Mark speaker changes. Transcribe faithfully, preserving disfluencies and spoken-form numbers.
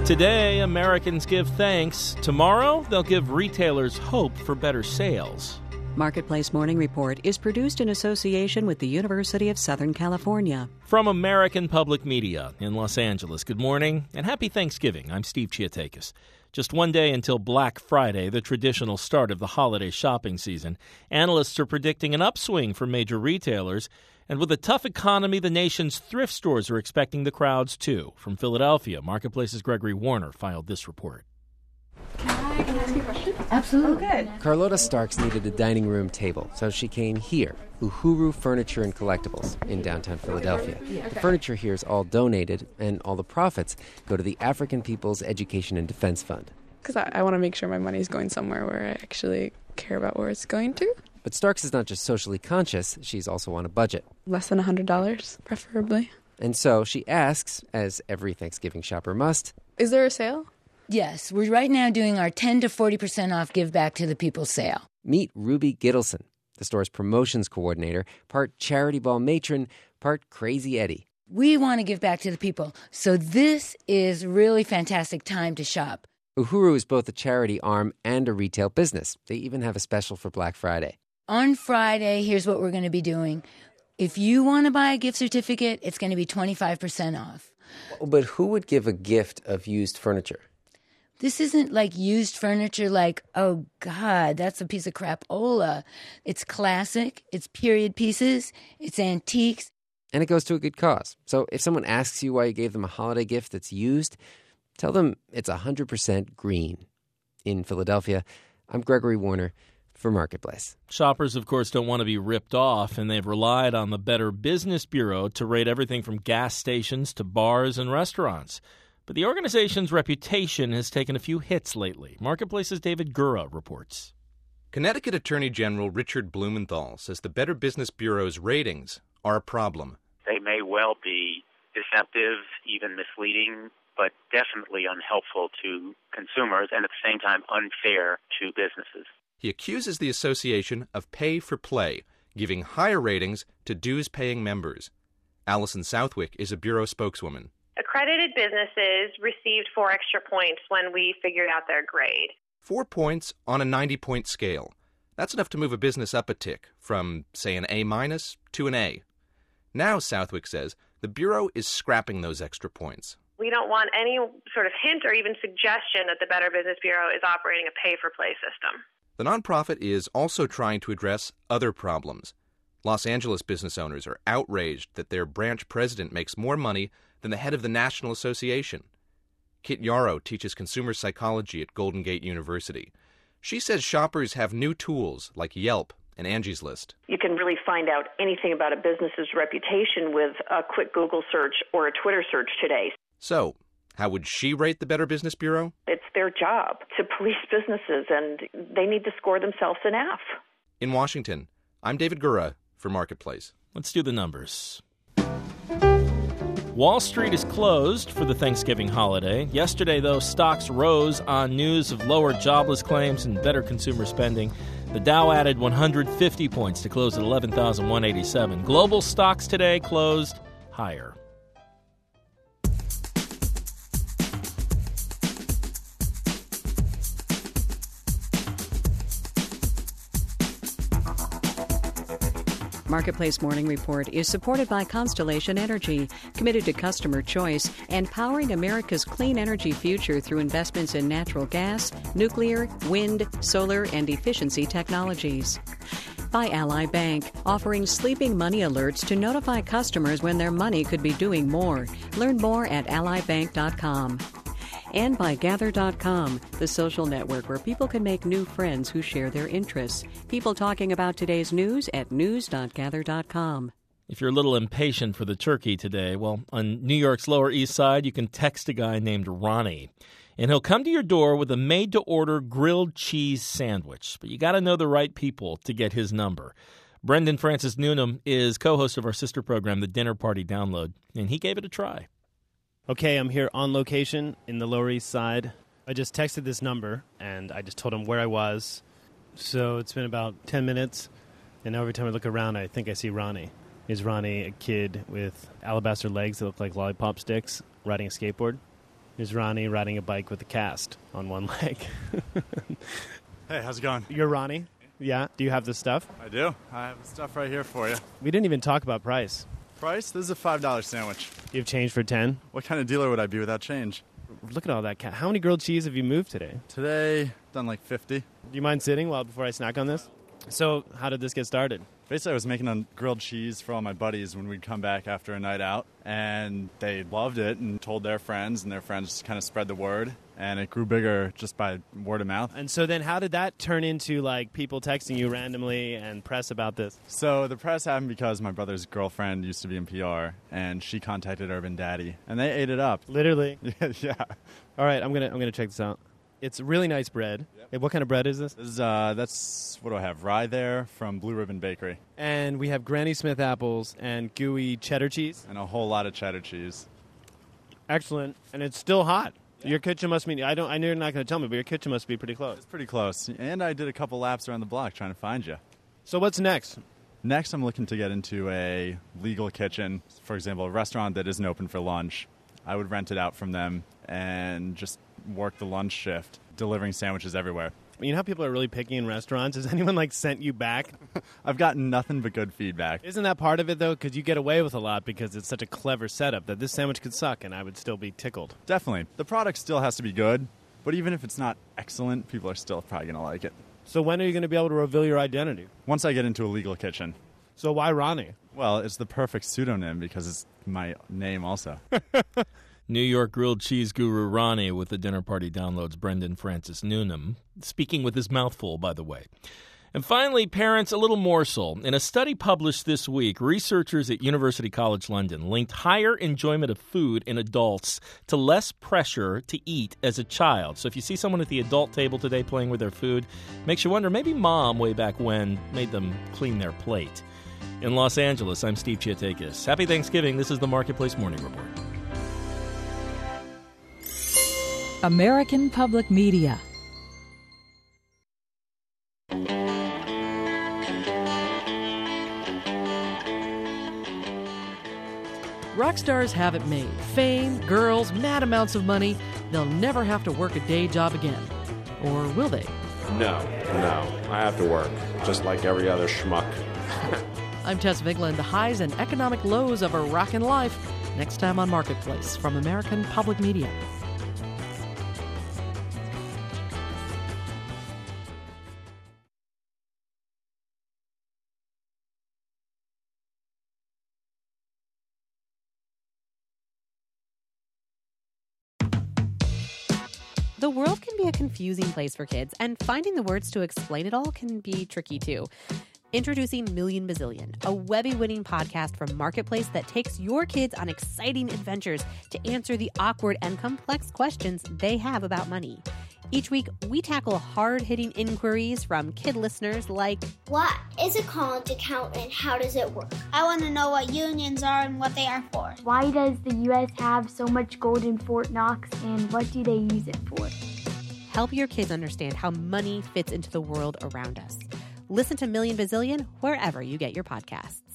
Speaker 1: Today, Americans give thanks. Tomorrow, they'll give retailers hope for better sales.
Speaker 2: Marketplace Morning Report is produced in association with the University of Southern California.
Speaker 1: From American Public Media in Los Angeles, good morning and happy Thanksgiving. I'm Steve Chiatakis. Just one day until Black Friday, the traditional start of the holiday shopping season. Analysts are predicting an upswing for major retailers. And with a tough economy, the nation's thrift stores are expecting the crowds, too. From Philadelphia, Marketplace's Gregory Warner filed this report.
Speaker 3: Can I, can I ask you a question?
Speaker 4: Absolutely.
Speaker 3: Oh, good.
Speaker 5: Carlota Starks needed a dining room table, so she came here, Uhuru Furniture and Collectibles in downtown Philadelphia.
Speaker 3: Yeah.
Speaker 5: The furniture here is all donated, and all the profits go to the African People's Education and Defense Fund.
Speaker 3: Because I, I want to make sure my money's going somewhere where I actually care about where it's going to.
Speaker 5: But Starks is not just socially conscious, she's also on a budget.
Speaker 3: Less than one hundred dollars, preferably.
Speaker 5: And so she asks, as every Thanksgiving shopper must,
Speaker 3: Is there a sale?
Speaker 4: Yes, we're right now doing our ten to forty percent off Give Back to the People sale.
Speaker 5: meet Ruby Gittleson, the store's promotions coordinator, part charity ball matron, part crazy Eddie.
Speaker 4: We want to give back to the people, so this is really fantastic time to shop.
Speaker 5: Uhuru is both a charity arm and a retail business. They even have a special for Black Friday.
Speaker 4: On Friday, here's what we're going to be doing. If you want to buy a gift certificate, it's going to be twenty-five percent off.
Speaker 5: But who would give a gift of used furniture?
Speaker 4: This isn't like used furniture like, oh, God, that's a piece of crapola. It's classic, it's period pieces, it's antiques.
Speaker 5: And it goes to a good cause. So if someone asks you why you gave them a holiday gift that's used, tell them it's one hundred percent green. In Philadelphia, I'm Gregory Warner for Marketplace.
Speaker 1: Shoppers, of course, don't want to be ripped off, and they've relied on the Better Business Bureau to rate everything from gas stations to bars and restaurants. But the organization's reputation has taken a few hits lately. Marketplace's David Gura reports.
Speaker 6: Connecticut Attorney General Richard Blumenthal says the Better Business Bureau's ratings are a problem.
Speaker 7: They may well be deceptive, even misleading, but definitely unhelpful to consumers and at the same time unfair to businesses.
Speaker 6: He accuses the association of pay for play, giving higher ratings to dues-paying members. Allison Southwick is a bureau spokeswoman.
Speaker 8: Accredited businesses received four extra points when we figured out their grade.
Speaker 6: Four points on a ninety-point scale. That's enough to move a business up a tick, from, say, an A-minus to an A. Now, Southwick says, the Bureau is scrapping those extra points.
Speaker 8: We don't want any sort of hint or even suggestion that the Better Business Bureau is operating a pay-for-play system.
Speaker 6: The nonprofit is also trying to address other problems. Los Angeles business owners are outraged that their branch president makes more money than the head of the National Association. Kit Yarrow teaches consumer psychology at Golden Gate University. She says shoppers have new tools like Yelp and Angie's List.
Speaker 9: You can really find out anything about a business's reputation with a quick Google search or a Twitter search today.
Speaker 6: So, how would she rate the Better Business Bureau?
Speaker 9: It's their job to police businesses, and they need to score themselves an F.
Speaker 6: In Washington, I'm David Gura for Marketplace.
Speaker 1: Let's do the numbers. Wall Street is closed for the Thanksgiving holiday. Yesterday, though, stocks rose on news of lower jobless claims and better consumer spending. The Dow added one hundred fifty points to close at eleven thousand one hundred eighty-seven. Global stocks today closed higher.
Speaker 2: Marketplace Morning Report is supported by Constellation Energy, committed to customer choice and powering America's clean energy future through investments in natural gas, nuclear, wind, solar, and efficiency technologies. By Ally Bank, offering sleeping money alerts to notify customers when their money could be doing more. Learn more at ally bank dot com. And by Gather dot com, the social network where people can make new friends who share their interests. People talking about today's news at news dot gather dot com.
Speaker 1: If you're a little impatient for the turkey today, well, on New York's Lower East Side, you can text a guy named Ronnie. And he'll come to your door with a made-to-order grilled cheese sandwich. But you got to know the right people to get his number. Brendan Francis Newnham is co-host of our sister program, The Dinner Party Download, and he gave it a try.
Speaker 10: Okay, I'm here on location in the Lower East Side. I just texted this number, and I just told him where I was. So it's been about ten minutes, and now every time I look around, I think I see Ronnie. Is Ronnie a kid with alabaster legs that look like lollipop sticks riding a skateboard? Here's Ronnie riding a bike with a cast on one leg.
Speaker 11: Hey, how's it going?
Speaker 10: You're Ronnie? Yeah. Do you have the stuff?
Speaker 11: I do. I have the stuff right here for you.
Speaker 10: We didn't even talk about price.
Speaker 11: Price? This is a five dollar sandwich.
Speaker 10: You have change for ten?
Speaker 11: What kind of dealer would I be without change?
Speaker 10: Look at all that cat. How many grilled cheese have you moved today?
Speaker 11: Today, done like fifty.
Speaker 10: Do you mind sitting while before I snack on this? So, how did this get started?
Speaker 11: Basically, I was making a grilled cheese for all my buddies when we'd come back after a night out, and they loved it and told their friends, and their friends kind of spread the word, and it grew bigger just by word of mouth.
Speaker 10: And so then how did that turn into, like, people texting you randomly and press about this?
Speaker 11: So the press happened because my brother's girlfriend used to be in P R, and she contacted Urban Daddy, and they ate it up.
Speaker 10: Literally?
Speaker 11: Yeah. yeah.
Speaker 10: All right, I'm gonna I'm gonna check this out. It's really nice bread. Yep. Hey, what kind of bread is this?
Speaker 11: This is, uh, that's, what do I have? Rye there from Blue Ribbon Bakery.
Speaker 10: And we have Granny Smith apples and gooey cheddar cheese.
Speaker 11: And a whole lot of cheddar cheese.
Speaker 10: Excellent. And it's still hot. Yeah. Your kitchen must be, I don't, I know you're not going to tell me, but your kitchen must be pretty close.
Speaker 11: It's pretty close. And I did a couple laps around the block trying to find you.
Speaker 10: So what's next?
Speaker 11: Next, I'm looking to get into a legal kitchen. For example, a restaurant that isn't open for lunch. I would rent it out from them and just work the lunch shift, delivering sandwiches everywhere.
Speaker 10: You know how people are really picky in restaurants? Has anyone, like, sent you back?
Speaker 11: I've gotten nothing but good feedback.
Speaker 10: Isn't that part of it, though? Because you get away with a lot because it's such a clever setup that this sandwich could suck and I would still be tickled.
Speaker 11: Definitely. The product still has to be good, but even if it's not excellent, people are still probably going to like it.
Speaker 10: So when are you going to be able to reveal your identity?
Speaker 11: Once I get into a legal kitchen.
Speaker 10: So why Ronnie?
Speaker 11: Well, it's the perfect pseudonym because it's my name also.
Speaker 1: New York grilled cheese guru Ronnie with the Dinner Party Downloads Brendan Francis Newnham, speaking with his mouth full, by the way. And finally, parents, a little morsel. In a study published this week, researchers at University College London linked higher enjoyment of food in adults to less pressure to eat as a child. So if you see someone at the adult table today playing with their food, makes you wonder, maybe mom way back when made them clean their plate. In Los Angeles, I'm Steve Chiatakis. Happy Thanksgiving. This is the Marketplace Morning Report.
Speaker 12: American Public Media.
Speaker 13: Rock stars have it made. Fame, girls, mad amounts of money. They'll never have to work a day job again. Or will they?
Speaker 14: No, no. I have to work, just like every other schmuck.
Speaker 13: I'm Tess Vigland. The highs and economic lows of a rockin' life. Next time on Marketplace from American Public Media.
Speaker 15: The world can be a confusing place for kids, and finding the words to explain it all can be tricky too. Introducing Million Bazillion, a Webby-winning podcast from Marketplace that takes your kids on exciting adventures to answer the awkward and complex questions they have about money. Each week, we tackle hard-hitting inquiries from kid listeners like,
Speaker 16: what is a college account and how does it work? I want to know what unions are and what they are for.
Speaker 17: Why does the U S have so much gold in Fort Knox and what do they use it for?
Speaker 15: Help your kids understand how money fits into the world around us. Listen to Million Bazillion wherever you get your podcasts.